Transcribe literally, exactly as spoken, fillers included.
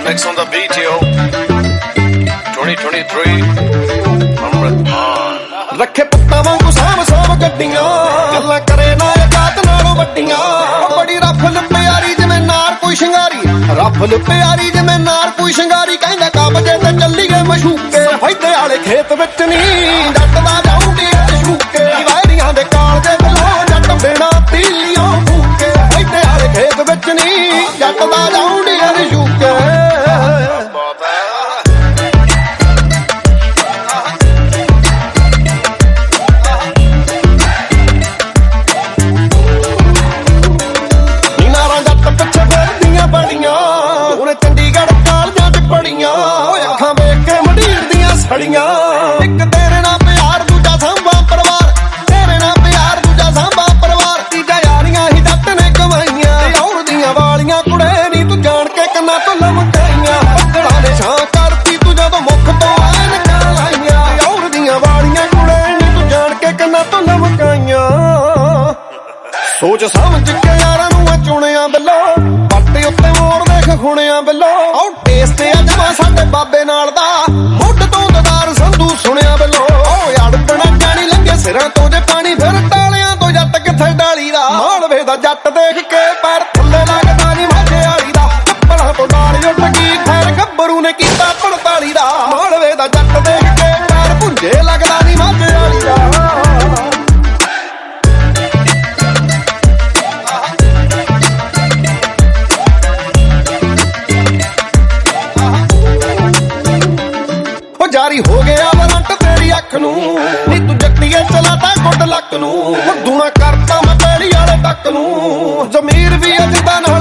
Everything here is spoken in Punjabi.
mix on the beat, yo. twenty twenty-three, Amrit ਰੱਖੇ ਪੁੱਤਾਂ ਵਾਂਗੂ ਸਾਂਭ ਸਾਂਭ ਗੱਡੀਆਂ, ਗੱਲਾਂ ਕਰੇ ਨਾ ਜਾਤ ਨਾਲੋਂ ਵੱਡੀਆਂ। ਬੜੀ ਰਫਲ ਪਿਆਰੀ ਜਿਵੇਂ ਨਾਰ ਕੋਈ ਸ਼ਿੰਗਾਰੀ, ਰਫਲ ਪਿਆਰੀ ਜਿਵੇਂ ਨਾਰ ਕੋਈ ਸ਼ਿੰਗਾਰੀ। ਕਹਿੰਦਾ ਕਾਬਜੇ ਤੇ ਚੱਲੀਏ ਮਸ਼ੂਕੇ, ਫਾਇਦੇ ਵਾਲੇ ਖੇਤ ਵਿੱਚ ਨਹੀਂ ਜੱਟ ਦਾ ਜਾਊਂਗੇ ਸ਼ੂਕੇ। ਵਾਇਰੀਆਂ ਦੇ ਕਾਲਜੇ ਬਲੋ ਜੱਟ ਬਿਨਾ ਤੀਲੀਆਂ ਫੂਕੇ, ਫਾਇਦੇ ਵਾਲੇ ਖੇਤ ਵਿੱਚ ਨਹੀਂ ਜੱਟ ਦਾ ਜਾਊਂਗੇ ਸ਼ੂਕੇ। ਇੱਕ ਤੇਰੇ ਨਾਲ ਪਿਆਰ ਦੂਜਾ ਸਾਂਭਾ ਪਰਿਵਾਰ, ਤੇਰੇ ਨਾਲ ਪਿਆਰ ਦੂਜਾ ਸਾਂਭਾ ਪਰਿਵਾਰ। ਤੀਜਾ ਯਾਰੀਆਂ ਹੀ ਜੱਟ ਨੇ ਕਮਾਈਆਂ, ਔਰ ਦੀਆਂ ਵਾਲੀਆਂ ਕੁੜੇ ਨੀ ਤੂੰ ਜਾਣ ਕੇ ਕੰਨਾਂ ਤੋਂ ਲਮਕਾਈਆਂ। ਬੱਦਲਾਂ ਨੇ ਛਾਂ ਕਰਤੀ ਤੂੰ ਜਦੋਂ ਮੁੱਖ ਤੋਂ ਐਨਕਾਂ ਲਾਈਆਂ, ਔਰ ਦੀਆਂ ਵਾਲੀਆਂ ਕੁੜੇ ਨੀ ਤੂੰ ਜਾਣ ਕੇ ਕੰਨਾਂ ਤੋਂ ਲਮਕਾਈਆਂ। ਸੋਚ ਸਮਝ ਕੇ ਯਾਰਾਂ ਨੂੰ ਚੁਣਿਆ ਬਿੱਲੋ, ਪੱਟ ਉੱਤੇ ਮੋੜ ਦੇਖ ਖੁਣਿਆ ਬਿੱਲੋ। ਆਉ ਟੇਸਟ ਆ ਜਮਾ ਸਾਡੇ ਬਾਬੇ ਨਾਲ ਦਾ, ਮੁੱਢ ਤੋਂ ਦਦਾਰ ਸੰਧੂ ਸੁਣਿਆ ਬਿੱਲੋ। ਓ ਅੜਪਣਾ ਜਾਣੀ ਲੰਘੇ ਸਿਰਾਂ ਤੋਂ ਜੇ ਪਾਣੀ, ਫਿਰ ਟਾਲਿਆਂ ਤੋਂ ਜੱਟ ਕਿੱਥੇ ਡਾਲੀ ਦਾ। ਮਾਲਵੇ ਦਾ ਜੱਟ ਦੇਖ ਕੇ ਪੈਰ ਥੱਲੇ ਲੱਗਦਾ ਨੀ ਮਾਝੇ ਵਾਲੀ ਦਾ, ਚੱਪਲਾਂ ਤੋਂ ਡਾਲੀ ਉੱਡ ਗਈ ਖੈਰ ਗੱਭਰੂ ਨੇ ਕੀਤਾ ਪੰਤਾਲੀ ਦਾ। ਮਾਲਵੇ ਦਾ ਜੱਟ ਦੇਖ ਕੇ ਪੈਰ ਭੁੰਜੇ ਲੱਗਦਾ ਨੀ ਮਾਝੇ ਵਾਲੀ ਦਾ। ਜਾਰੀ ਹੋ ਗਿਆ ਵਰੰਟ ਤੇਰੀ ਅੱਖ ਨੂੰ, ਨੀ ਤੂੰ ਜੱਟੀਏ ਚਲਾਤਾ ਗੁੱਡ ਲੱਕ ਨੂੰ। ਦੂਣਾ ਕਰਤਾ ਮੈਂ ਪੈੜੀ ਵਾਲੇ ਤੱਕ ਨੂੰ, ਜ਼ਮੀਰ ਵੀ ਅਜਦਾ ਨਾਲ